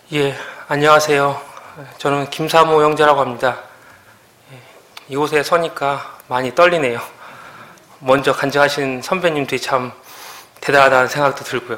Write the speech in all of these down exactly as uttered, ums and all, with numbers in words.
예, 안녕하세요. 저는 김사모 형제라고 합니다. 예, 이곳에 서니까 많이 떨리네요. 먼저 간증하신 선배님들이 참 대단하다는 생각도 들고요.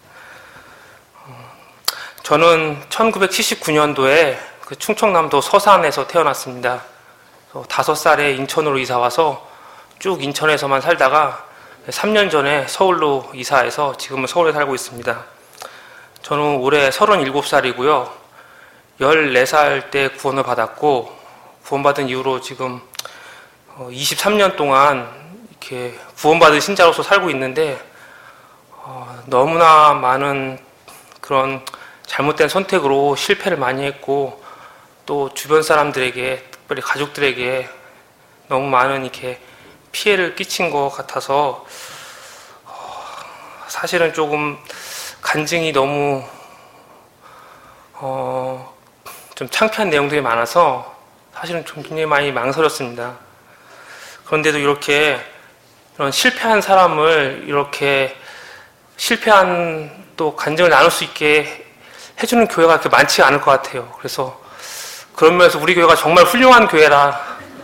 저는 천구백칠십구 년도에 그 충청남도 서산에서 태어났습니다. 다섯 살에 인천으로 이사와서 쭉 인천에서만 살다가 삼 년 전에 서울로 이사해서 지금은 서울에 살고 있습니다. 저는 올해 서른일곱 살이고요. 열네 살 때 구원을 받았고, 구원받은 이후로 지금 이십삼 년 동안 이렇게 구원받은 신자로서 살고 있는데, 어, 너무나 많은 그런 잘못된 선택으로 실패를 많이 했고, 또 주변 사람들에게, 특별히 가족들에게 너무 많은 이렇게 피해를 끼친 것 같아서, 어, 사실은 조금 간증이 너무 어, 좀 창피한 내용들이 많아서 사실은 좀 굉장히 많이 망설였습니다. 그런데도 이렇게 이런 실패한 사람을 이렇게 실패한 또 간증을 나눌 수 있게 해주는 교회가 그렇게 많지가 않을 것 같아요. 그래서 그런 면에서 우리 교회가 정말 훌륭한 교회라.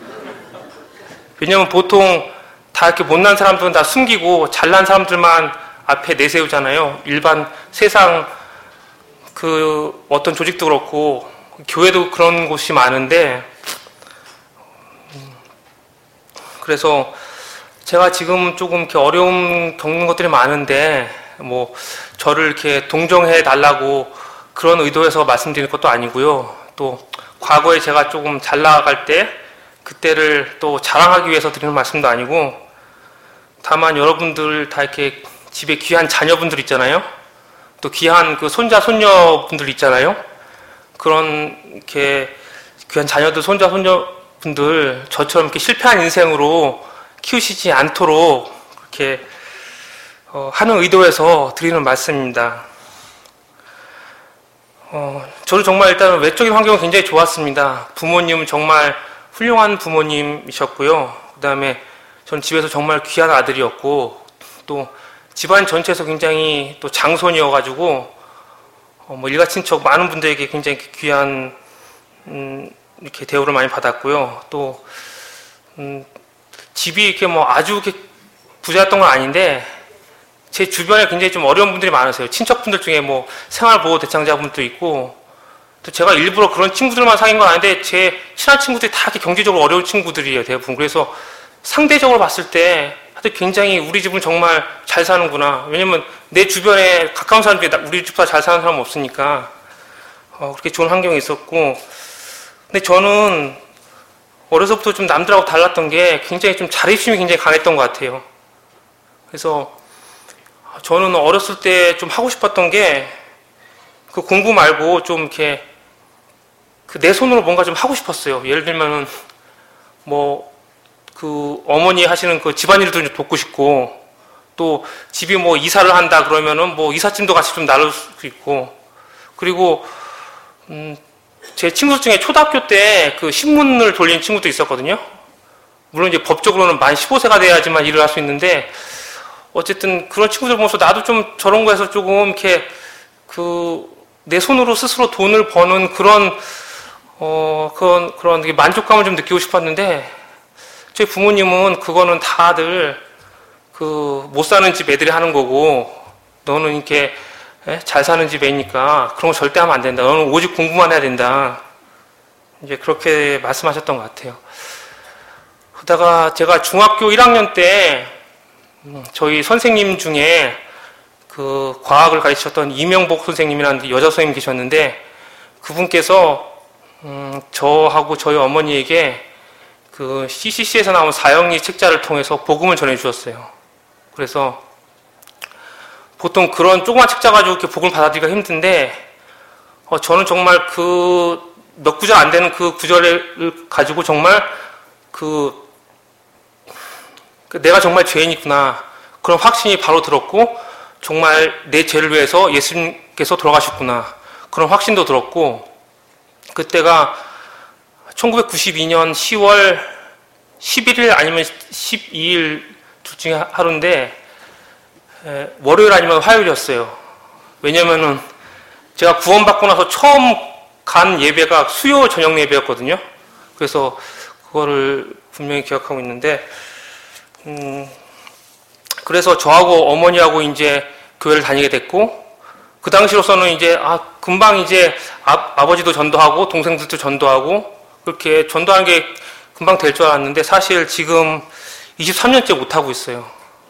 왜냐면 보통 다 이렇게 못난 사람들은 다 숨기고 잘난 사람들만 앞에 내세우잖아요. 일반 세상 그 어떤 조직도 그렇고 교회도 그런 곳이 많은데, 그래서 제가 지금 조금 이렇게 어려움 겪는 것들이 많은데 뭐 저를 이렇게 동정해 달라고 그런 의도에서 말씀드리는 것도 아니고요. 또 과거에 제가 조금 잘 나아갈 때 그때를 또 자랑하기 위해서 드리는 말씀도 아니고, 다만 여러분들 다 이렇게 집에 귀한 자녀분들 있잖아요. 또 귀한 그 손자, 손녀분들 있잖아요. 그런 이렇게 귀한 자녀들, 손자, 손녀분들 저처럼 이렇게 실패한 인생으로 키우시지 않도록 그렇게 어, 하는 의도에서 드리는 말씀입니다. 어, 저는 정말 일단 외적인 환경은 굉장히 좋았습니다. 부모님은 정말 훌륭한 부모님이셨고요. 그 다음에 전 집에서 정말 귀한 아들이었고, 또 집안 전체에서 굉장히 또 장손이어가지고, 어, 뭐 일가 친척 많은 분들에게 굉장히 귀한, 음, 이렇게 대우를 많이 받았고요. 또, 음, 집이 이렇게 뭐 아주 이렇게 부자였던 건 아닌데, 제 주변에 굉장히 좀 어려운 분들이 많으세요. 친척분들 중에 뭐 생활보호 대상자분도 있고, 또 제가 일부러 그런 친구들만 사귄 건 아닌데, 제 친한 친구들이 다 이렇게 경제적으로 어려운 친구들이에요, 대부분. 그래서 상대적으로 봤을 때, 굉장히 우리 집은 정말 잘 사는구나. 왜냐면 내 주변에 가까운 사람들이 우리 집보다 잘 사는 사람은 없으니까 어, 그렇게 좋은 환경이 있었고, 근데 저는 어려서부터 좀 남들하고 달랐던 게 굉장히 좀 자립심이 굉장히 강했던 것 같아요. 그래서 저는 어렸을 때 좀 하고 싶었던 게 그 공부 말고 좀 이렇게 그 내 손으로 뭔가 좀 하고 싶었어요. 예를 들면은 뭐 그 어머니 하시는 그 집안일도 좀 돕고 싶고, 또 집이 뭐 이사를 한다 그러면은 뭐 이삿짐도 같이 좀 나눌 수 있고, 그리고 음 제 친구 중에 초등학교 때 그 신문을 돌리는 친구도 있었거든요. 물론 이제 법적으로는 만 십오 세가 돼야지만 일을 할 수 있는데, 어쨌든 그런 친구들 보면서 나도 좀 저런 거에서 조금 이렇게 그 내 손으로 스스로 돈을 버는 그런 어 그런 그런 만족감을 좀 느끼고 싶었는데, 저희 부모님은 그거는 다들 그 못 사는 집 애들이 하는 거고, 너는 이렇게 잘 사는 집 애니까 그런 거 절대 하면 안 된다. 너는 오직 공부만 해야 된다. 이제 그렇게 말씀하셨던 것 같아요. 그러다가 제가 중학교 일 학년 때 저희 선생님 중에 그 과학을 가르치셨던 이명복 선생님이라는 여자 선생님이 계셨는데, 그분께서 음 저하고 저희 어머니에게 그 씨씨씨에서 나온 사형리 책자를 통해서 복음을 전해주셨어요. 그래서 보통 그런 조그만 책자 가지고 이렇게 복음을 받아들이기가 힘든데, 어, 저는 정말 그 몇 구절 안 되는 그 구절을 가지고 정말 그, 그 내가 정말 죄인이구나, 그런 확신이 바로 들었고, 정말 내 죄를 위해서 예수님께서 돌아가셨구나, 그런 확신도 들었고, 그때가 천구백구십이 년 시월 십일 일 아니면 십이 일 둘 중에 하루인데, 월요일 아니면 화요일이었어요. 왜냐면은 제가 구원받고 나서 처음 간 예배가 수요 저녁 예배였거든요. 그래서 그거를 분명히 기억하고 있는데, 음, 그래서 저하고 어머니하고 이제 교회를 다니게 됐고, 그 당시로서는 이제, 아, 금방 이제 아, 아버지도 전도하고, 동생들도 전도하고, 그렇게 전도하는 게 금방 될 줄 알았는데, 사실 지금 이십삼 년째 못하고 있어요.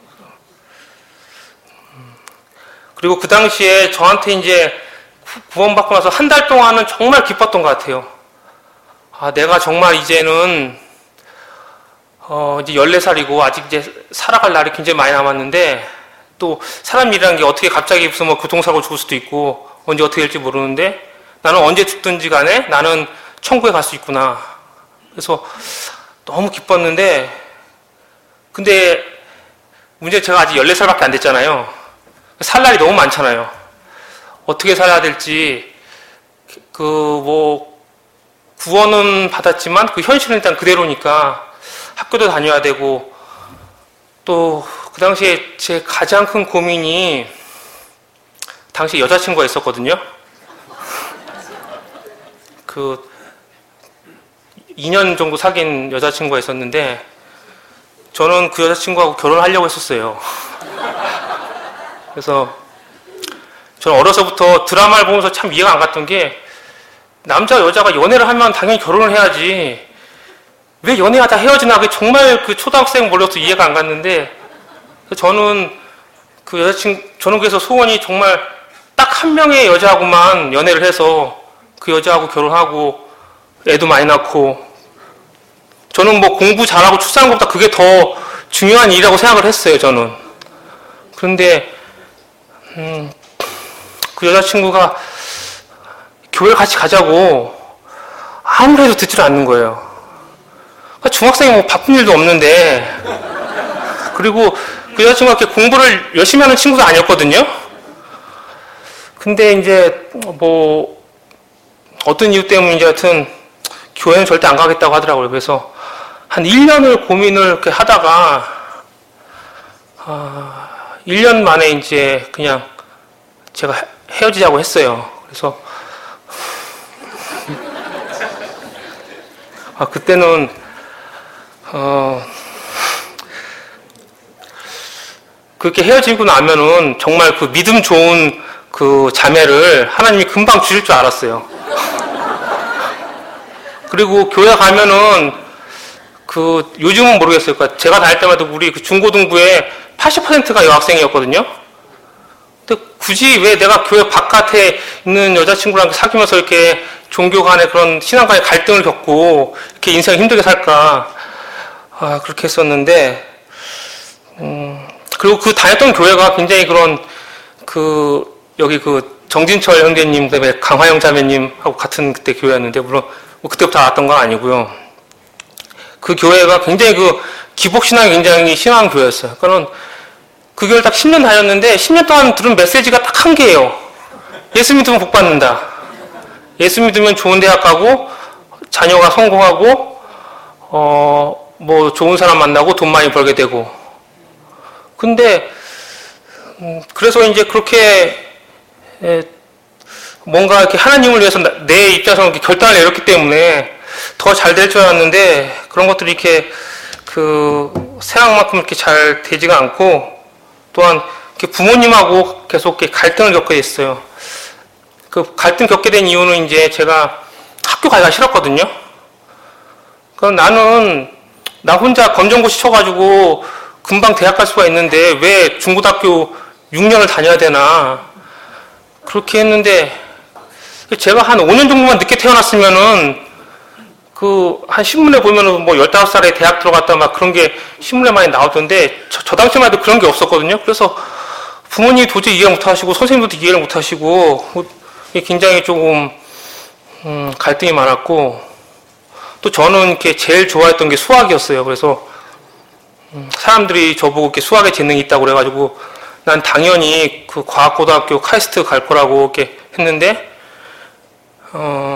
그리고 그 당시에 저한테 이제 구원받고 나서 한 달 동안은 정말 기뻤던 것 같아요. 아, 내가 정말 이제는, 어, 이제 열네 살이고 아직 이제 살아갈 날이 굉장히 많이 남았는데, 또 사람이라는 게 어떻게 갑자기 무슨 뭐 교통사고 죽을 수도 있고, 언제 어떻게 될지 모르는데, 나는 언제 죽든지 간에 나는 천국에 갈 수 있구나. 그래서 너무 기뻤는데, 근데 문제는 제가 아직 열네 살밖에 안 됐잖아요. 살 날이 너무 많잖아요. 어떻게 살아야 될지, 그, 뭐, 구원은 받았지만 그 현실은 일단 그대로니까 학교도 다녀야 되고, 또 그 당시에 제 가장 큰 고민이 당시 여자친구가 있었거든요. 그 이 년 정도 사귄 여자친구가 있었는데 저는 그 여자친구하고 결혼하려고 했었어요. 그래서 저는 어려서부터 드라마를 보면서 참 이해가 안 갔던 게 남자 여자가 연애를 하면 당연히 결혼을 해야지 왜 연애하다 헤어지나 그게 정말 그 초등학생 머리로서 이해가 안 갔는데 저는 그 여자친구 저는 그래서 소원이 정말 딱 한 명의 여자하고만 연애를 해서 그 여자하고 결혼하고 애도 많이 낳고 저는 뭐 공부 잘하고 출산한 것보다 그게 더 중요한 일이라고 생각을 했어요. 저는. 그런데 음, 그 여자친구가 교회 같이 가자고 아무리 해도 듣질 않는 거예요. 중학생이 뭐 바쁜 일도 없는데 그리고 그 여자친구가 이렇게 공부를 열심히 하는 친구도 아니었거든요. 근데 이제 뭐 어떤 이유 때문인지 하여튼 교회는 절대 안 가겠다고 하더라고요. 그래서 한 일 년을 고민을 이렇게 하다가 아, 일 년 만에 이제 그냥 제가 헤어지자고 했어요. 그래서 아, 그때는 어, 그렇게 헤어지고 나면은 정말 그 믿음 좋은 그 자매를 하나님이 금방 주실 줄 알았어요. 그리고 교회 가면은 그 요즘은 모르겠어요. 그러니까 제가 다닐 때마다 우리 그 중고등부에 팔십 퍼센트가 여학생이었거든요. 근데 굳이 왜 내가 교회 바깥에 있는 여자친구랑 사귀면서 이렇게 종교 간의 그런 신앙 간의 갈등을 겪고 이렇게 인생을 힘들게 살까? 아, 그렇게 했었는데, 음, 그리고 그 다녔던 교회가 굉장히 그런 그 여기 그 정진철 형제님, 그다음에 강화영 자매님하고 같은 그때 교회였는데 물론 뭐 그때부터 알았던 건 아니고요. 그 교회가 굉장히 그 기복신앙이 굉장히 심한 교회였어요. 그러니까 그 교회를 딱 십 년 다녔는데 십 년 동안 들은 메시지가 딱 한 개예요. 예수 믿으면 복 받는다. 예수 믿으면 좋은 대학 가고 자녀가 성공하고 어 뭐 좋은 사람 만나고 돈 많이 벌게 되고. 근데 음, 그래서 이제 그렇게 에, 뭔가 이렇게 하나님을 위해서 내 입장에서 이렇게 결단을 내렸기 때문에 더 잘 될 줄 알았는데 그런 것들이 이렇게 그 생각만큼 이렇게 잘 되지가 않고 또한 이렇게 부모님하고 계속 이렇게 갈등을 겪게 됐어요. 그 갈등 겪게 된 이유는 이제 제가 학교 가기가 싫었거든요. 그럼 나는 나 혼자 검정고시 쳐가지고 금방 대학 갈 수가 있는데 왜 중고등학교 육 년을 다녀야 되나 그렇게 했는데 제가 한 오 년 정도만 늦게 태어났으면은 그 한 신문에 보면은 뭐 열다섯 살에 대학 들어갔다 막 그런 게 신문에 많이 나오던데 저, 저 당시만 해도 그런 게 없었거든요. 그래서 부모님이 도저히 이해 못 하시고 선생님도 이해를 못 하시고 굉장히 조금 음, 갈등이 많았고 또 저는 이렇게 제일 좋아했던 게 수학이었어요. 그래서 음, 사람들이 저보고 이렇게 수학에 재능이 있다고 그래가지고 난 당연히 그 과학고등학교 카이스트 갈 거라고 이렇게 했는데 어,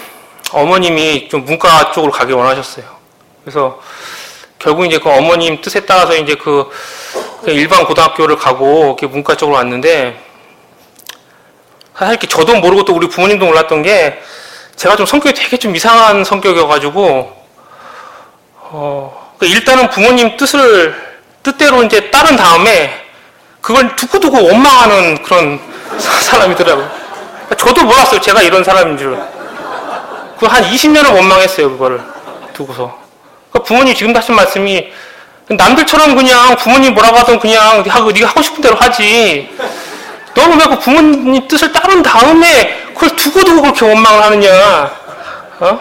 어머님이 좀 문과 쪽으로 가길 원하셨어요. 그래서 결국 이제 그 어머님 뜻에 따라서 이제 그 일반 고등학교를 가고 이렇게 문과 쪽으로 왔는데 사실 이렇게 저도 모르고 또 우리 부모님도 몰랐던 게 제가 좀 성격이 되게 좀 이상한 성격이어가지고 어, 일단은 부모님 뜻을 뜻대로 이제 따른 다음에 그걸 두고두고 원망하는 그런 사람이더라고요. 저도 몰랐어요. 제가 이런 사람인 줄. 그 한 이십 년을 원망했어요. 그거를 두고서. 그러니까 부모님 지금 하신 말씀이 남들처럼 그냥 부모님 뭐라고 하든 그냥 하고 네가 하고 싶은 대로 하지. 너는 왜 그 부모님 뜻을 따른 다음에 그걸 두고두고 그렇게 원망을 하느냐. 어?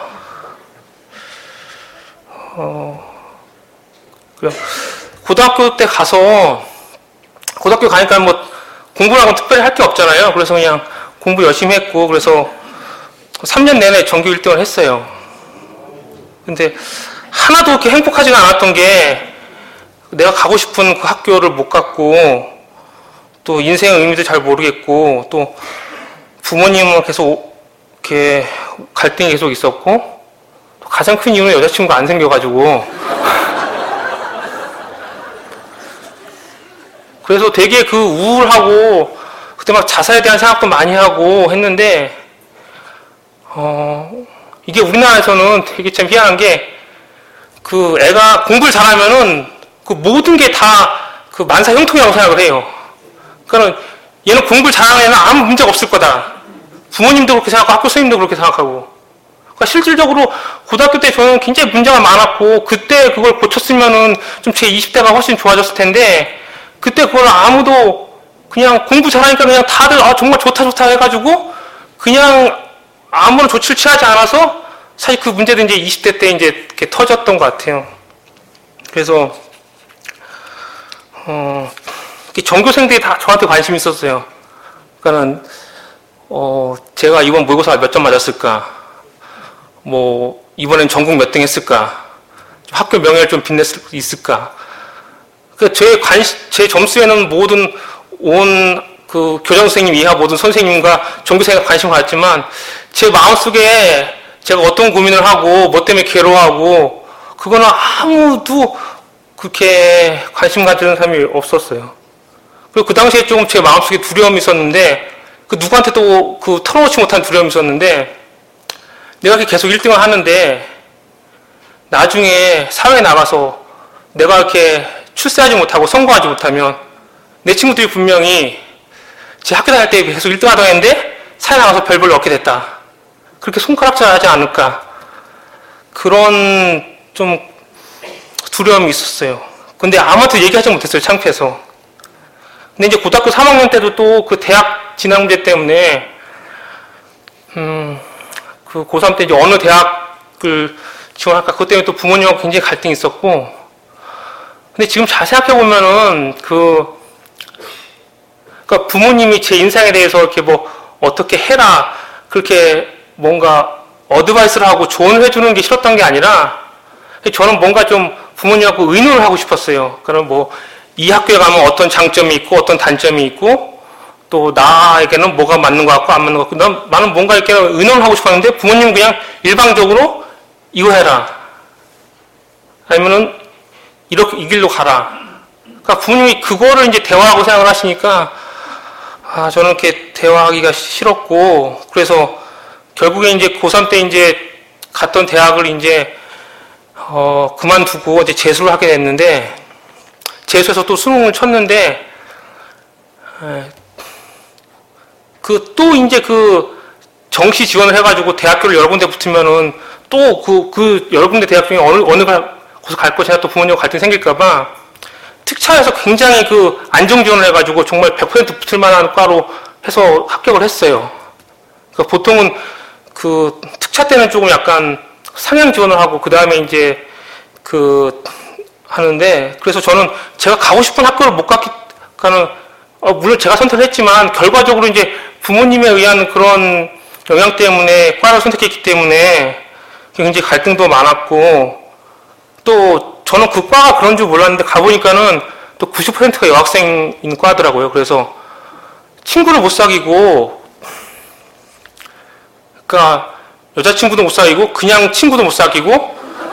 어. 그래. 고등학교 때 가서 고등학교 가니까 뭐 공부라고 특별히 할 게 없잖아요. 그래서 그냥 공부 열심히 했고 그래서 삼 년 내내 전교 일 등을 했어요. 근데 하나도 그렇게 행복하지가 않았던 게 내가 가고 싶은 그 학교를 못 갔고 또 인생의 의미도 잘 모르겠고 또 부모님은 계속 이렇게 갈등이 계속 있었고 또 가장 큰 이유는 여자친구가 안 생겨가지고 그래서 되게 그 우울하고 그때 막 자살에 대한 생각도 많이 하고 했는데 어 이게 우리나라에서는 되게 참 희한한 게 그 애가 공부를 잘하면은 그 모든 게 다 그 만사 형통이라고 생각을 해요. 그러니까 얘는 공부를 잘하는 애는 아무 문제가 없을 거다. 부모님도 그렇게 생각하고 학교 선생님도 그렇게 생각하고. 그러니까 실질적으로 고등학교 때 저는 굉장히 문제가 많았고 그때 그걸 고쳤으면은 좀 제 이십 대가 훨씬 좋아졌을 텐데 그때 그걸 아무도 그냥 공부 잘하니까 그냥 다들 아 정말 좋다 좋다 해가지고 그냥 아무런 조치를 취하지 않아서 사실 그 문제도 이제 이십 대 때 이제 이렇게 터졌던 것 같아요. 그래서 어 전교생들이 다 저한테 관심이 있었어요. 그러니까는 어 제가 이번 모의고사 몇 점 맞았을까, 뭐 이번엔 전국 몇 등 했을까, 학교 명예를 좀 빛낼 수 있을까. 그 제 관 제 점수에는 모든 온 그 교장 선생님 이하 모든 선생님과 전교생이 관심을 갖지만 제 마음속에 제가 어떤 고민을 하고 뭐 때문에 괴로워하고 그거는 아무도 그렇게 관심 가지는 사람이 없었어요. 그리고 그 당시에 조금 제 마음속에 두려움이 있었는데 그 누구한테 또 그 털어놓지 못한 두려움이 있었는데 내가 이렇게 계속 일 등을 하는데 나중에 사회에 나가서 내가 이렇게 출세하지 못하고 성공하지 못하면 내 친구들이 분명히 제 학교 다닐 때 계속 일 등 하던 애인데 사회 나가서 별별 얻게 됐다. 그렇게 손가락질 하지 않을까. 그런 좀 두려움이 있었어요. 근데 아무한테 얘기하지 못했어요. 창피해서. 근데 이제 고등학교 삼 학년 때도 또 그 대학 진학 문제 때문에 음, 그 고삼 때 이제 어느 대학을 지원할까 그것 때문에 또 부모님하고 굉장히 갈등이 있었고 근데 지금 잘 생각해 보면은 그 그러니까 부모님이 제 인생에 대해서 이렇게 뭐 어떻게 해라 그렇게 뭔가 어드바이스를 하고 조언을 해주는 게 싫었던 게 아니라 저는 뭔가 좀 부모님하고 의논을 하고 싶었어요. 그럼 뭐 이 학교에 가면 어떤 장점이 있고 어떤 단점이 있고 또 나에게는 뭐가 맞는 것 같고 안 맞는 것 같고 난, 나는 뭔가 이렇게 의논을 하고 싶었는데 부모님은 그냥 일방적으로 이거 해라 아니면은 이렇게 이 길로 가라. 그러니까 부모님이 그거를 이제 대화하고 생각을 하시니까 아 저는 이렇게 대화하기가 싫었고 그래서 결국에 이제 고삼 때 이제 갔던 대학을 이제 어 그만두고 이제 재수를 하게 됐는데 재수해서 또 수능을 쳤는데 그 또 이제 그 정시 지원을 해가지고 대학교를 여러 군데 붙으면은 또 그 그 여러 군데 대학 중에 어느 어느 곳을 갈 것이냐 또 부모님과 갈등이 생길까봐 특차에서 굉장히 그 안정 지원을 해가지고 정말 백 퍼센트 붙을 만한 과로 해서 합격을 했어요. 그러니까 보통은 그 특차 때는 조금 약간 상향 지원을 하고 그 다음에 이제 그 하는데 그래서 저는 제가 가고 싶은 학교를 못 갔기 가는 어 물론 제가 선택을 했지만 결과적으로 이제 부모님에 의한 그런 영향 때문에 과를 선택했기 때문에 굉장히 갈등도 많았고 또 저는 그 과가 그런 줄 몰랐는데 가보니까는 또 구십 퍼센트가 여학생인 과더라고요. 그래서 친구를 못 사귀고 그러니까 여자친구도 못 사귀고 그냥 친구도 못 사귀고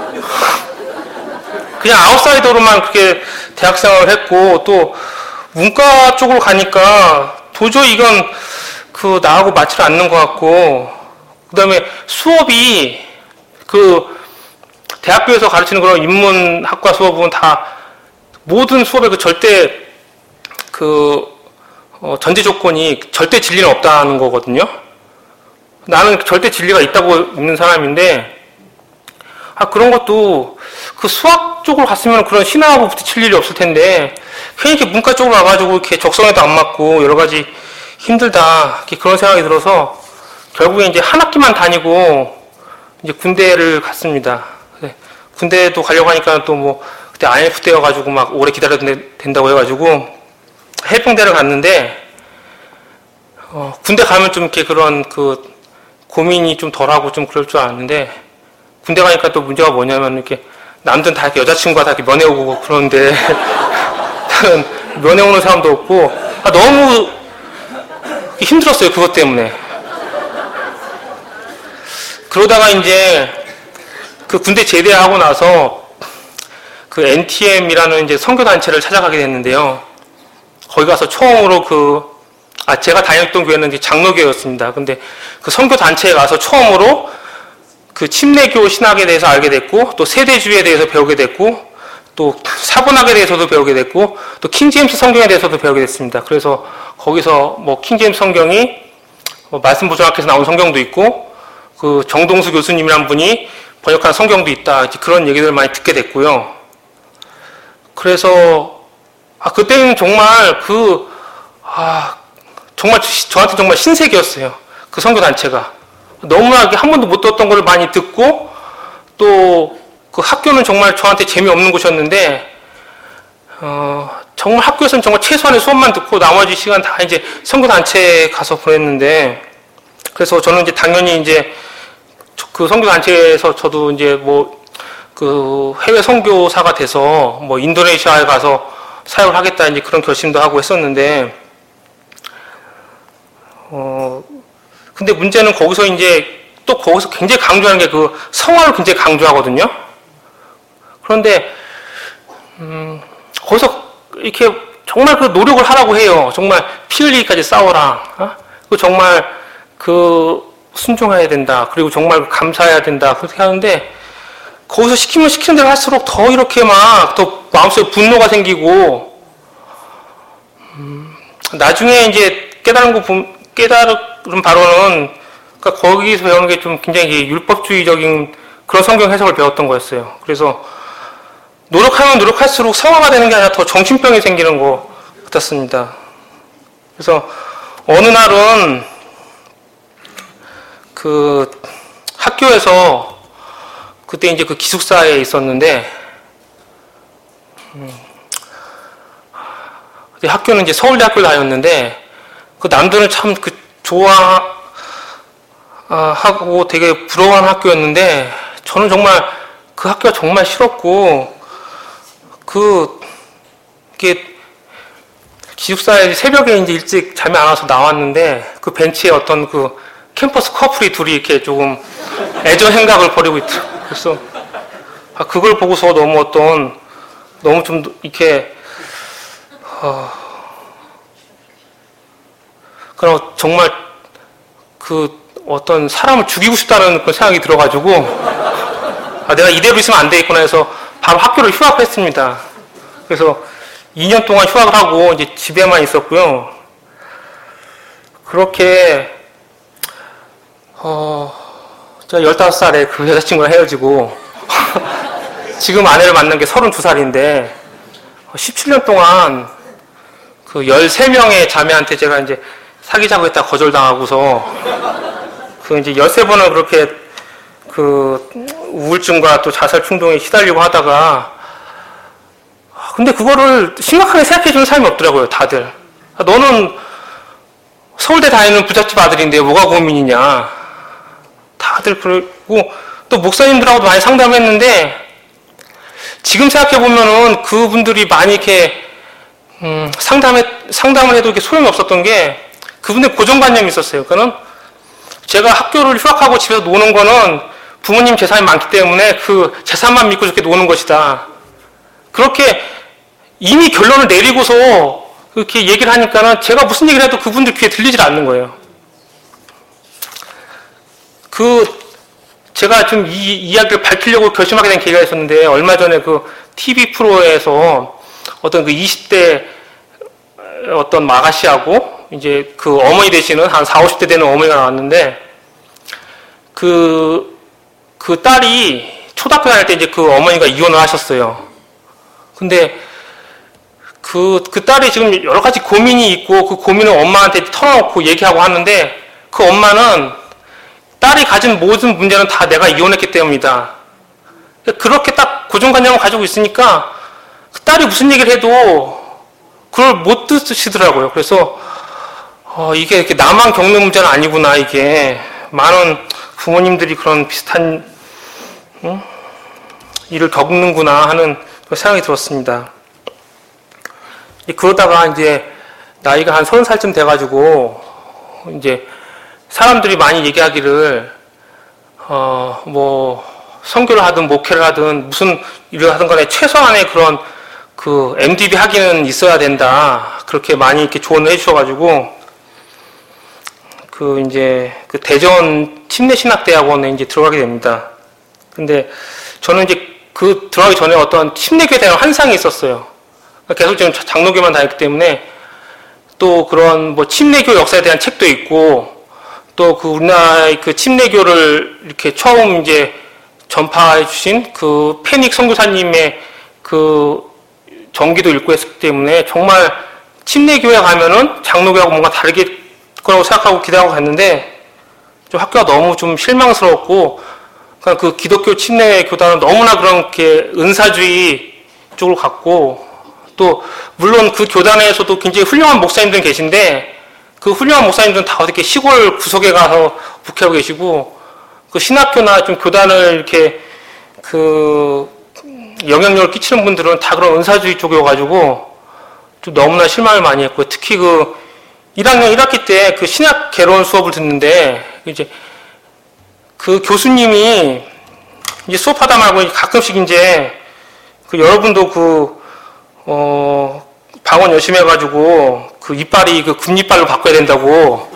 그냥 아웃사이더로만 그렇게 대학생활을 했고 또 문과 쪽으로 가니까 도저히 이건 그 그 나하고 맞지를 않는 것 같고, 그 다음에 수업이 그 대학교에서 가르치는 그런 인문학과 수업은 다 모든 수업에 그 절대 그 어, 전제 조건이 절대 진리는 없다는 거거든요. 나는 절대 진리가 있다고 믿는 사람인데, 아, 그런 것도 그 수학 쪽으로 갔으면 그런 신화하고 부딪힐 일이 없을 텐데, 괜히 이렇게 문과 쪽으로 와가지고 이렇게 적성에도 안 맞고 여러 가지 힘들다. 이렇게 그런 생각이 들어서 결국에 이제 한 학기만 다니고 이제 군대를 갔습니다. 군대도 가려고 하니까 또 뭐 그때 아이엠에프 때여가지고 막 오래 기다려야 된다고 해가지고 해병대를 갔는데, 어, 군대 가면 좀 이렇게 그런 그 고민이 좀 덜하고 좀 그럴 줄 알았는데, 군대 가니까 또 문제가 뭐냐면 이렇게 남들은 다 이렇게 여자친구가 다 이렇게 면회 오고 그러는데 나는 면회 오는 사람도 없고, 아, 너무 힘들었어요. 그것 때문에. 그러다가 이제 그 군대 제대하고 나서 그 엔티엠이라는 이제 선교단체를 찾아가게 됐는데요. 거기 가서 처음으로 그, 아, 제가 다녔던 교회는 이제 장로교였습니다. 근데 그 선교단체에 가서 처음으로 그 침례교 신학에 대해서 알게 됐고, 또 세대주의에 대해서 배우게 됐고, 또 사본학에 대해서도 배우게 됐고, 또 킹제임스 성경에 대해서도 배우게 됐습니다. 그래서 거기서 뭐 킹제임스 성경이 뭐 말씀 보존학회에서 나온 성경도 있고, 그 정동수 교수님이란 분이 번역한 성경도 있다. 그런 얘기들을 많이 듣게 됐고요. 그래서 아, 그때는 정말 그, 아, 정말 저한테 정말 신세계였어요. 그 선교단체가. 너무나 한 번도 못 들었던 걸 많이 듣고, 또 그 학교는 정말 저한테 재미없는 곳이었는데, 어, 정말 학교에서는 정말 최소한의 수업만 듣고 나머지 시간 다 이제 선교단체에 가서 보냈는데, 그래서 저는 이제 당연히 이제 그 선교단체에서 저도 이제 뭐 그 해외 선교사가 돼서 뭐 인도네시아에 가서 사역을 하겠다 이제 그런 결심도 하고 했었는데, 어, 근데 문제는 거기서 이제 또 거기서 굉장히 강조하는 게 그 성화를 굉장히 강조하거든요. 그런데, 음, 거기서 이렇게 정말 그 노력을 하라고 해요. 정말 피 흘리기까지 싸워라. 어? 그 정말 그 순종해야 된다. 그리고 정말 감사해야 된다. 그렇게 하는데, 거기서 시키면 시키는 대로 할수록 더 이렇게 막 더 마음속에 분노가 생기고, 음, 나중에 이제 깨달은 거, 깨달은 바로는, 그러니까 거기서 배우는 게 좀 굉장히 율법주의적인 그런 성경 해석을 배웠던 거였어요. 그래서 노력하면 노력할수록 성화가 되는 게 아니라 더 정신병이 생기는 것 같았습니다. 그래서 어느 날은 그 학교에서 그때 이제 그 기숙사에 있었는데, 음, 학교는 이제 서울대학교를 다녔는데, 그 남들은 참 그 좋아하고 되게 부러워하는 학교였는데, 저는 정말 그 학교가 정말 싫었고, 그, 이게, 기숙사에 새벽에 이제 일찍 잠이 안 와서 나왔는데, 그 벤치에 어떤 그 캠퍼스 커플이 둘이 이렇게 조금 애정 행각을 벌이고 있더라고요. 그래서, 아, 그걸 보고서 너무 어떤, 너무 좀 이렇게, 어, 그럼 정말 그 어떤 사람을 죽이고 싶다는 그런 생각이 들어가지고, 아, 내가 이대로 있으면 안 되겠구나 해서 바로 학교를 휴학했습니다. 그래서 이 년 동안 휴학을 하고 이제 집에만 있었고요. 그렇게, 어, 제가 열다섯 살에 그 여자친구랑 헤어지고, 지금 아내를 만난 게 서른두 살인데, 십칠 년 동안 그 열세 명의 자매한테 제가 이제 사귀자고 했다 거절당하고서, 그 이제 열세 번을 그렇게 그 우울증과 또 자살 충동에 시달리고 하다가, 근데 그거를 심각하게 생각해주는 사람이 없더라고요, 다들. 너는 서울대 다니는 부잣집 아들인데 뭐가 고민이냐. 다들 그러고, 또 목사님들하고도 많이 상담했는데, 지금 생각해보면은 그분들이 많이 이렇게, 음, 상담해, 상담을 해도 이렇게 소용이 없었던 게, 그분들 고정관념이 있었어요. 그러니까는 제가 학교를 휴학하고 집에서 노는 거는 부모님 재산이 많기 때문에 그 재산만 믿고 이렇게 노는 것이다. 그렇게 이미 결론을 내리고서 그렇게 얘기를 하니까는 제가 무슨 얘기를 해도 그분들 귀에 들리질 않는 거예요. 그 제가 좀 이 이야기를 밝히려고 결심하게 된 계기가 있었는데, 얼마 전에 그 티비 프로에서 어떤 그 이십 대 어떤 아가씨하고 이제 그 어머니 되시는 한 사오십 대 되는 어머니가 나왔는데, 그, 그 딸이 초등학교 다닐 때 이제 그 어머니가 이혼을 하셨어요. 근데 그, 그 딸이 지금 여러 가지 고민이 있고 그 고민을 엄마한테 털어놓고 얘기하고 하는데, 그 엄마는 딸이 가진 모든 문제는 다 내가 이혼했기 때문이다. 그렇게 딱 고정관념을 가지고 있으니까 그 딸이 무슨 얘기를 해도 그걸 못 듣으시더라고요. 그래서 어, 이게 이렇게 나만 겪는 문제는 아니구나. 이게 많은 부모님들이 그런 비슷한 응? 일을 겪는구나 하는 생각이 들었습니다. 그러다가 이제 나이가 한 서른 살쯤 돼가지고 이제 사람들이 많이 얘기하기를 어 뭐 선교를 하든 목회를 하든 무슨 일을 하든 간에 최소한의 그런 그 엠디비 학위는 있어야 된다, 그렇게 많이 이렇게 조언을 해주셔가지고 그 이제 그 대전 침례신학대학원에 이제 들어가게 됩니다. 근데 저는 이제 그 들어가기 전에 어떤 침례교에 대한 환상이 있었어요. 계속 지금 장로교만 다녔기 때문에 또 그런 뭐 침례교 역사에 대한 책도 있고, 또 그 우리나라의 그 침례교를 이렇게 처음 이제 전파해 주신 그 페닉 선교사님의 그 전기도 읽고 했기 때문에 정말 침례교회 가면은 장로교하고 뭔가 다르게 거라고 생각하고 기대하고 갔는데, 좀 학교가 너무 좀 실망스러웠고, 그러니까 그 기독교 침례 교단은 너무나 그렇게 은사주의 쪽으로 갔고, 또 물론 그 교단에서도 굉장히 훌륭한 목사님들 계신데, 그 훌륭한 목사님들은 다 어떻게 시골 구석에 가서 목회하고 계시고, 그 신학교나 좀 교단을 이렇게 그 영향력을 끼치는 분들은 다 그런 은사주의 쪽이어가지고 좀 너무나 실망을 많이 했고요. 특히 그 일 학년 일 학기 때 그 신학 개론 수업을 듣는데, 이제 그 교수님이 이제 수업하다 말고 가끔씩 이제 그 여러분도 그 어 방언 열심히 해가지고 그 이빨이 그 금이빨로 바꿔야 된다고.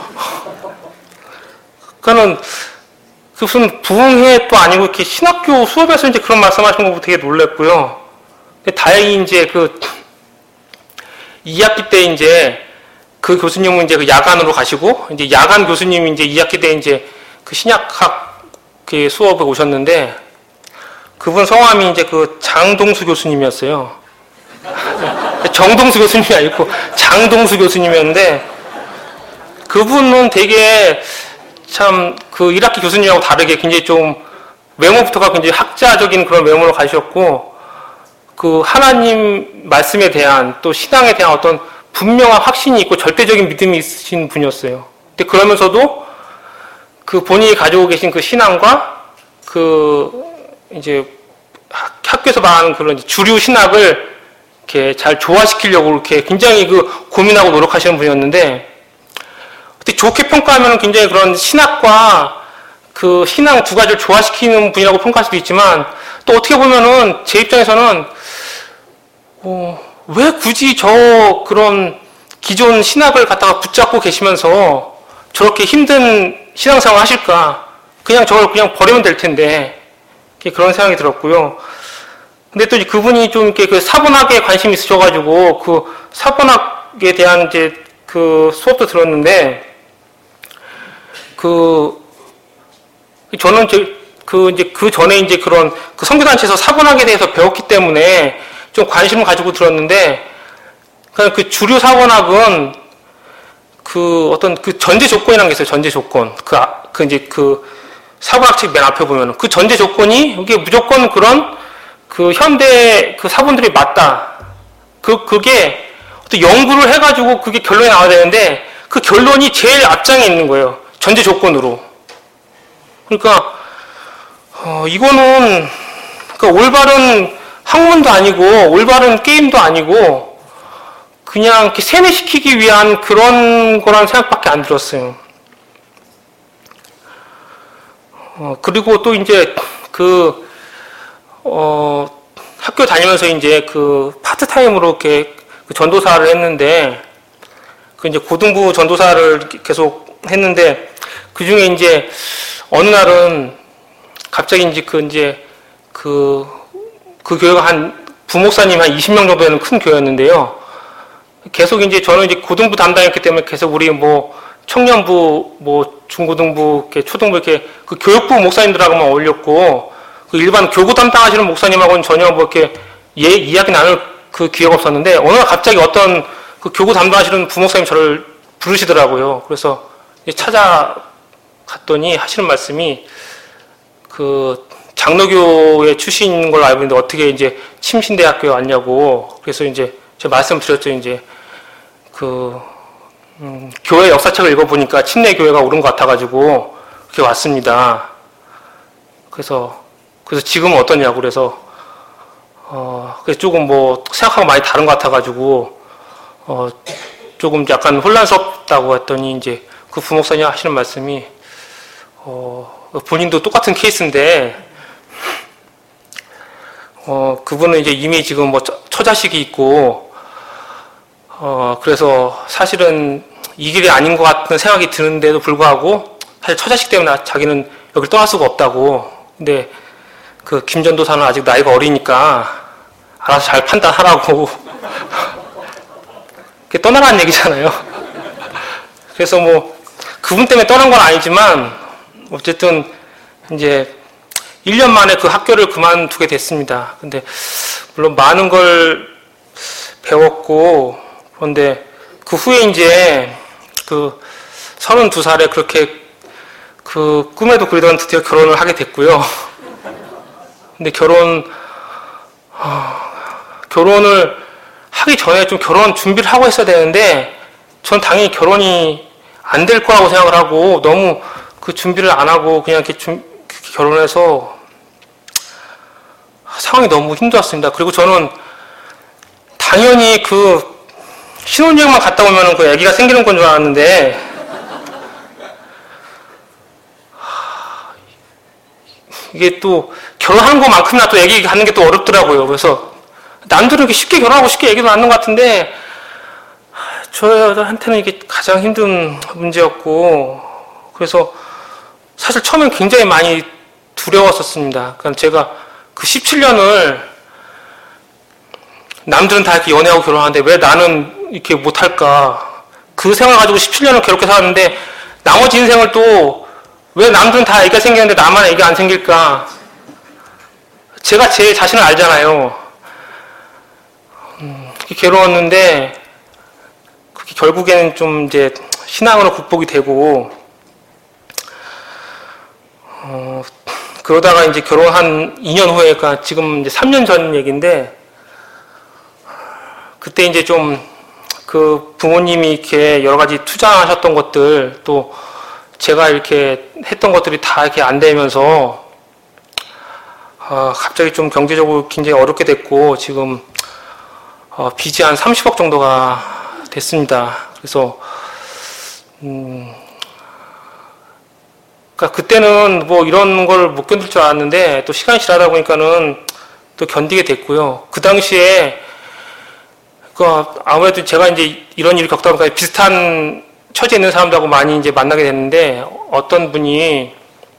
그거는 그 무슨 부흥회 또 아니고 이렇게 신학교 수업에서 이제 그런 말씀하신 거 보고 되게 놀랐고요. 근데 다행히 이제 그 이 학기 때 이제 그 교수님은 이제 그 야간으로 가시고, 이제 야간 교수님이 이제 이 학기 때 이제 그 신약학 그 수업에 오셨는데, 그분 성함이 이제 그 장동수 교수님이었어요. 정동수 교수님이 아니고 장동수 교수님이었는데, 그분은 되게 참 그 일 학기 교수님하고 다르게 굉장히 좀 외모부터가 굉장히 학자적인 그런 외모로 가셨고, 그 하나님 말씀에 대한 또 신앙에 대한 어떤 분명한 확신이 있고 절대적인 믿음이 있으신 분이었어요. 근데 그러면서도 그 본인이 가지고 계신 그 신앙과 그 이제 학교에서 말하는 그런 주류 신학을 이렇게 잘 조화시키려고 이렇게 굉장히 그 고민하고 노력하시는 분이었는데, 어떻게 좋게 평가하면 굉장히 그런 신학과 그 신앙 두 가지를 조화시키는 분이라고 평가할 수도 있지만, 또 어떻게 보면은 제 입장에서는 어, 왜 굳이 저 그런 기존 신학을 갖다가 붙잡고 계시면서 저렇게 힘든 신앙생활 하실까? 그냥 저걸 그냥 버리면 될 텐데, 그런 생각이 들었고요. 근데 또 그분이 좀 이렇게 그 사본학에 관심이 있으셔가지고 그 사본학에 대한 이제 그 수업도 들었는데, 그 저는 그 이제 그 전에 이제 그런 그 선교단체에서 사본학에 대해서 배웠기 때문에 좀 관심을 가지고 들었는데, 그러니까 그 주류 사본학은 그 어떤 그 전제 조건이라는 게 있어요. 전제 조건. 그, 아, 그 이제 그 사본학 책 맨 앞에 보면은 그 전제 조건이 이게 무조건 그런 그 현대 그 사본들이 맞다. 그 그게 어떤 연구를 해가지고 그게 결론이 나와야 되는데, 그 결론이 제일 앞장에 있는 거예요. 전제 조건으로. 그러니까 어, 이거는 그러니까 올바른 학문도 아니고 올바른 게임도 아니고 그냥 이렇게 세뇌시키기 위한 그런 거라는 생각밖에 안 들었어요. 어, 그리고 또 이제 그 어, 학교 다니면서 이제 그 파트타임으로 이렇게 그 전도사를 했는데, 그 이제 고등부 전도사를 계속 했는데, 그 중에 이제 어느 날은 갑자기 이제 그 이제 그, 그 교회가 한 부목사님 한 이십 명 정도 되는 큰 교회였는데요. 계속 이제 저는 이제 고등부 담당했기 때문에 계속 우리 뭐 청년부, 뭐 중고등부, 이렇게 초등부 이렇게 그 교육부 목사님들하고만 어울렸고 그 일반 교구 담당하시는 목사님하고는 전혀 뭐 이렇게 예, 이야기 나눌 그 기회가 없었는데 어느 날 갑자기 어떤 그 교구 담당하시는 부목사님 저를 부르시더라고요. 그래서 찾아갔더니 하시는 말씀이 그 장로교회 출신인 걸로 알고 있는데 어떻게 이제 침신대학교에 왔냐고. 그래서 이제 제가 말씀드렸죠. 이제 그 음, 교회 역사책을 읽어보니까 침례교회가 옳은 것 같아가지고 그렇게 왔습니다. 그래서 그래서 지금은 어떠냐고. 그래서 어 그래서 조금 뭐 생각하고 많이 다른 것 같아가지고 어 조금 약간 혼란스럽다고 했더니 이제 그 부목사님 하시는 말씀이 어 본인도 똑같은 케이스인데 어 그분은 이제 이미 지금 뭐 처자식이 있고 어 그래서 사실은 이 길이 아닌 것 같은 생각이 드는데도 불구하고 사실 처자식 때문에 자기는 여기를 떠날 수가 없다고. 근데 그 김전도사는 아직 나이가 어리니까 알아서 잘 판단하라고. 그게 떠나라는 얘기잖아요. 그래서 뭐 그분 때문에 떠난 건 아니지만 어쨌든 이제 일 년 만에 그 학교를 그만두게 됐습니다. 근데 물론 많은 걸 배웠고 그런데 그 후에 이제 그 서른두 살에 그렇게 그 꿈에도 그리던 드디어 결혼을 하게 됐고요. 근데 결혼 어, 결혼을 하기 전에 좀 결혼 준비를 하고 했어야 되는데 전 당연히 결혼이 안 될 거라고 생각을 하고 너무 그 준비를 안 하고 그냥 이렇게 좀 결혼해서 상황이 너무 힘들었습니다. 그리고 저는 당연히 그 신혼여행만 갔다 오면 그 아기가 생기는 건 줄 알았는데 이게 또 결혼하는 것만큼이나 또 아기 갖는 게 또 어렵더라고요. 그래서 남들은 이렇게 쉽게 결혼하고 쉽게 아기도 낳는 것 같은데 저한테는 이게 가장 힘든 문제였고 그래서 사실 처음엔 굉장히 많이 두려웠었습니다. 그러니까 제가 그 십칠 년을 남들은 다 이렇게 연애하고 결혼하는데 왜 나는 이렇게 못할까. 그 생각을 가지고 십칠 년을 괴롭게 살았는데 나머지 인생을 또 왜 남들은 다 애가 생기는데 나만 애가 안 생길까. 제가 제 자신을 알잖아요. 음, 괴로웠는데 그게 결국에는 좀 이제 신앙으로 극복이 되고 어, 그러다가 이제 결혼한 이 년 후에, 그러니까 지금 이제 삼 년 전 얘기인데, 그때 이제 좀 그 부모님이 이렇게 여러 가지 투자하셨던 것들, 또 제가 이렇게 했던 것들이 다 이렇게 안 되면서, 어, 갑자기 좀 경제적으로 굉장히 어렵게 됐고, 지금, 어, 빚이 한 삼십억 정도가 됐습니다. 그래서, 음, 그러니까 그때는 뭐 이런 걸 못 견딜 줄 알았는데 또 시간이 지나다 보니까는 또 견디게 됐고요. 그 당시에 그 아무래도 제가 이제 이런 일을 겪다 보니까 비슷한 처지에 있는 사람들하고 많이 이제 만나게 됐는데 어떤 분이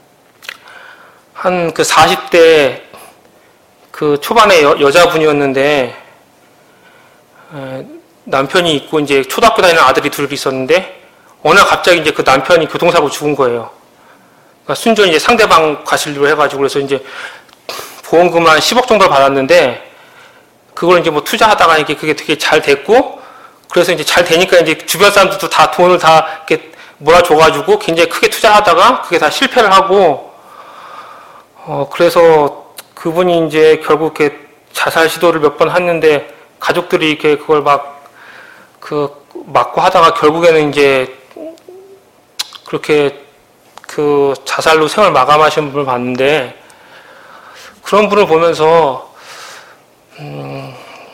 한 그 사십 대 그 초반의 여, 여자분이었는데 에, 남편이 있고 이제 초등학교 다니는 아들이 둘이 있었는데 어느 날 갑자기 이제 그 남편이 교통사고 죽은 거예요. 그러니까 순전히 이제 상대방 과실로 해가지고 그래서 이제 보험금 한 십억 정도를 받았는데 그걸 이제 뭐 투자하다가 이게 그게 되게 잘 됐고 그래서 이제 잘 되니까 이제 주변 사람들도 다 돈을 다 이렇게 몰아줘가지고 굉장히 크게 투자하다가 그게 다 실패를 하고 어 그래서 그분이 이제 결국 이렇게 자살 시도를 몇 번 했는데 가족들이 이렇게 그걸 막 그 막고 하다가 결국에는 이제 그렇게 그 자살로 생을 마감하신 분을 봤는데 그런 분을 보면서 음,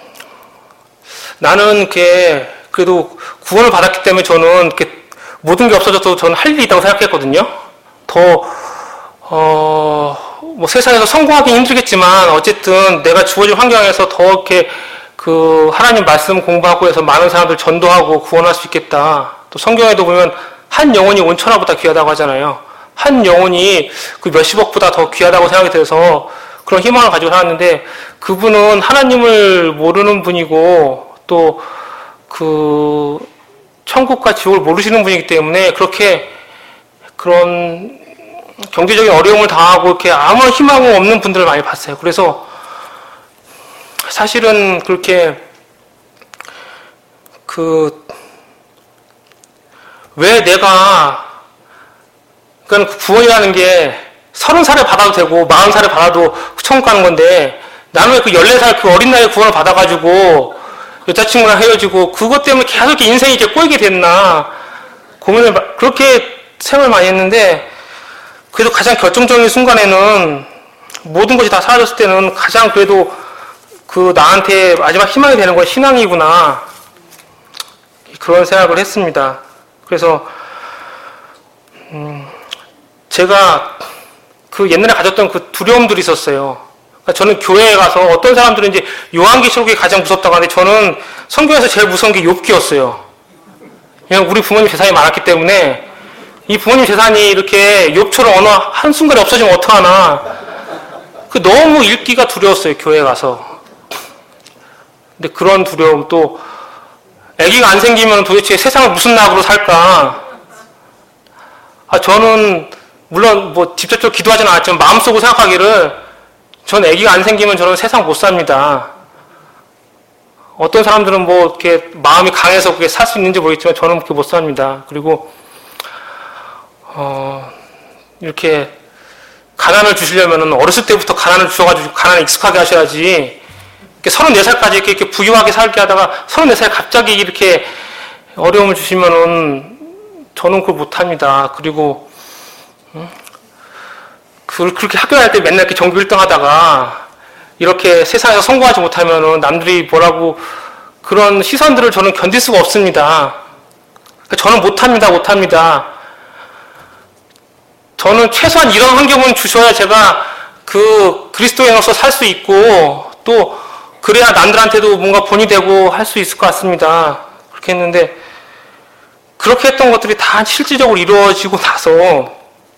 나는 이렇게 그래도 구원을 받았기 때문에 저는 이렇게 모든 게 없어져도 저는 할 일이 있다고 생각했거든요. 더 어, 뭐 세상에서 성공하기 힘들겠지만 어쨌든 내가 주어진 환경에서 더 이렇게 그 하나님 말씀 공부하고 해서 많은 사람들 전도하고 구원할 수 있겠다. 또 성경에도 보면 한 영혼이 온천하보다 귀하다고 하잖아요. 한 영혼이 그 몇십억보다 더 귀하다고 생각이 들어서 그런 희망을 가지고 살았는데, 그분은 하나님을 모르는 분이고 또 그 천국과 지옥을 모르시는 분이기 때문에 그렇게 그런 경제적인 어려움을 당하고 이렇게 아무 희망 없는 분들을 많이 봤어요. 그래서 사실은 그렇게 그 왜 내가, 그러니까 구원이라는 게 서른 살에 받아도 되고 마흔 살에 받아도 천국 가는 건데, 나는 왜 그 열네 살 그 어린 나이에 구원을 받아가지고 여자친구랑 헤어지고 그것 때문에 계속 이렇게 인생이 이제 꼬이게 됐나 고민을, 그렇게 생각을 많이 했는데, 그래도 가장 결정적인 순간에는 모든 것이 다 사라졌을 때는 가장 그래도 그 나한테 마지막 희망이 되는 건 신앙이구나, 그런 생각을 했습니다. 그래서 음 제가 그 옛날에 가졌던 그 두려움들이 있었어요. 그러니까 저는 교회에 가서 어떤 사람들은 이제 요한계시록이 가장 무섭다고 하는데, 저는 성경에서 제일 무서운 게 욥기였어요. 그냥 우리 부모님 재산이 많았기 때문에 이 부모님 재산이 이렇게 욥처럼 어느 한순간에 없어지면 어떡하나, 그 너무 읽기가 두려웠어요, 교회에 가서. 근데 그런 두려움, 또 아기가 안 생기면 도대체 세상을 무슨 낙으로 살까? 아, 저는 물론 뭐 직접적으로 기도하지는 않았지만 마음속으로 생각하기를, 전 아기가 안 생기면 저는 세상 못 삽니다. 어떤 사람들은 뭐 이렇게 마음이 강해서 그게 살 수 있는지 모르겠지만 저는 그렇게 못 삽니다. 그리고 어 이렇게 가난을 주시려면은 어렸을 때부터 가난을 주셔가지고 가난에 익숙하게 하셔야지, 서른네 살까지 이렇게, 이렇게 부유하게 살게 하다가 서른네 살에 갑자기 이렇게 어려움을 주시면은 저는 그걸 못합니다. 그리고 음? 그, 그렇게 학교 다닐 때 맨날 이렇게 전교 일 등 하다가 이렇게 세상에서 성공하지 못하면은 남들이 뭐라고 그런 시선들을 저는 견딜 수가 없습니다. 저는 못합니다, 못합니다. 저는 최소한 이런 환경은 주셔야 제가 그 그리스도인으로서 살 수 있고, 또 그래야 남들한테도 뭔가 본이 되고 할 수 있을 것 같습니다. 그렇게 했는데, 그렇게 했던 것들이 다 실질적으로 이루어지고 나서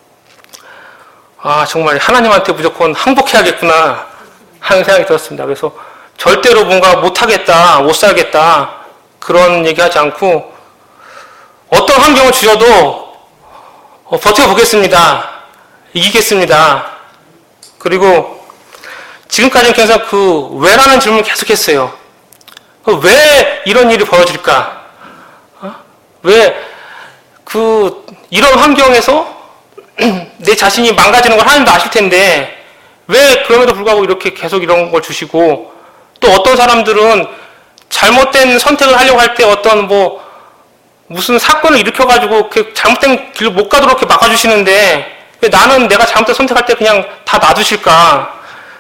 아, 정말 하나님한테 무조건 항복해야겠구나 하는 생각이 들었습니다. 그래서 절대로 뭔가 못하겠다, 못 살겠다 그런 얘기하지 않고, 어떤 환경을 주셔도 어, 버텨보겠습니다, 이기겠습니다. 그리고 지금까지는 계속 그 왜라는 질문을 계속했어요. 왜 이런 일이 벌어질까? 어? 왜 그 이런 환경에서 내 자신이 망가지는 걸 하나님도 아실 텐데 왜 그럼에도 불구하고 이렇게 계속 이런 걸 주시고, 또 어떤 사람들은 잘못된 선택을 하려고 할 때 어떤 뭐 무슨 사건을 일으켜가지고 그 잘못된 길로 못 가도록 이렇게 막아주시는데, 왜 나는 내가 잘못된 선택할 때 그냥 다 놔두실까?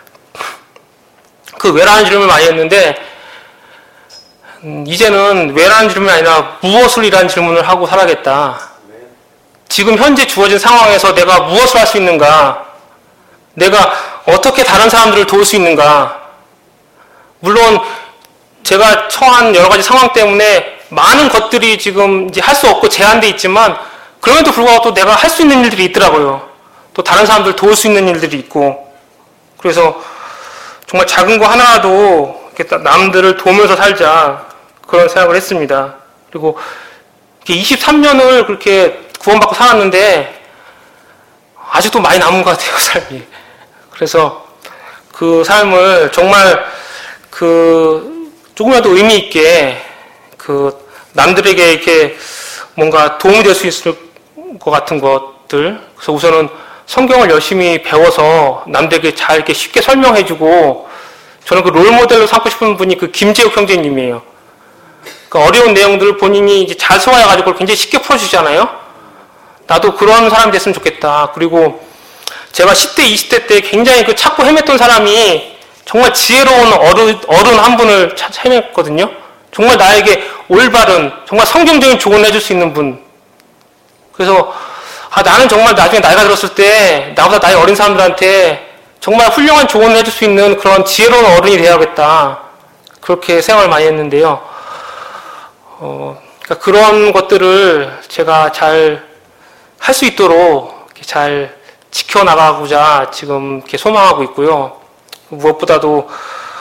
그 왜라는 질문을 많이 했는데, 음, 이제는 왜라는 질문이 아니라 무엇을 이라는 질문을 하고 살아야겠다. 지금 현재 주어진 상황에서 내가 무엇을 할 수 있는가? 내가 어떻게 다른 사람들을 도울 수 있는가? 물론 제가 처한 여러 가지 상황 때문에 많은 것들이 지금 이제 할 수 없고 제한돼 있지만, 그럼에도 불구하고 또 내가 할 수 있는 일들이 있더라고요. 또 다른 사람들 도울 수 있는 일들이 있고, 그래서 정말 작은 거 하나라도 이렇게 남들을 도우면서 살자, 그런 생각을 했습니다. 그리고 이십삼 년을 그렇게 구원받고 살았는데 아직도 많이 남은 것 같아요, 삶이. 그래서 그 삶을 정말 그 조금이라도 의미 있게 그 남들에게 이렇게 뭔가 도움이 될 수 있을 것 같은 것들. 그래서 우선은 성경을 열심히 배워서 남들에게 잘 이렇게 쉽게 설명해주고, 저는 그 롤모델로 삼고 싶은 분이 그 김재욱 형제님이에요. 그 어려운 내용들을 본인이 이제 잘 소화해가지고 굉장히 쉽게 풀어주잖아요. 나도 그런 사람이 됐으면 좋겠다. 그리고 제가 십 대, 이십 대 때 굉장히 그 찾고 헤맸던 사람이 정말 지혜로운 어른, 어른 한 분을 찾, 헤맸거든요. 정말 나에게 올바른, 정말 성경적인 조언을 해줄 수 있는 분. 그래서 아, 나는 정말 나중에 나이가 들었을 때 나보다 나이 어린 사람들한테 정말 훌륭한 조언을 해줄 수 있는 그런 지혜로운 어른이 되어야겠다. 그렇게 생각을 많이 했는데요. 어, 그러니까 그런 것들을 제가 잘 할 수 있도록 잘 지켜나가고자 지금 이렇게 소망하고 있고요. 무엇보다도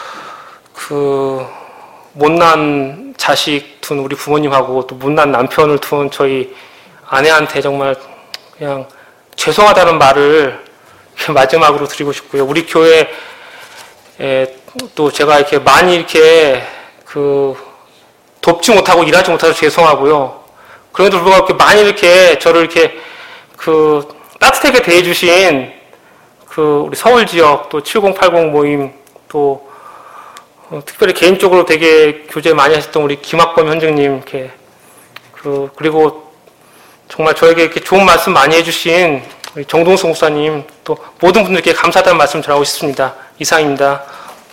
그 못난 자식 둔 우리 부모님하고 또 못난 남편을 둔 저희 아내한테 정말 그냥 죄송하다는 말을 마지막으로 드리고 싶고요. 우리 교회에 또 제가 이렇게 많이 이렇게 그 돕지 못하고 일하지 못해서 죄송하고요. 그런데도 불구하고 이렇게 많이 이렇게 저를 이렇게 그 따뜻하게 대해주신 그 우리 서울 지역 또 칠공팔공 모임 또 어, 특별히 개인적으로 되게 교제 많이 하셨던 우리 김학범 현장님 이렇게 그 그리고 정말 저에게 이렇게 좋은 말씀 많이 해주신 우리 정동수 목사님 또 모든 분들께 감사하다는 말씀 전하고 싶습니다. 이상입니다.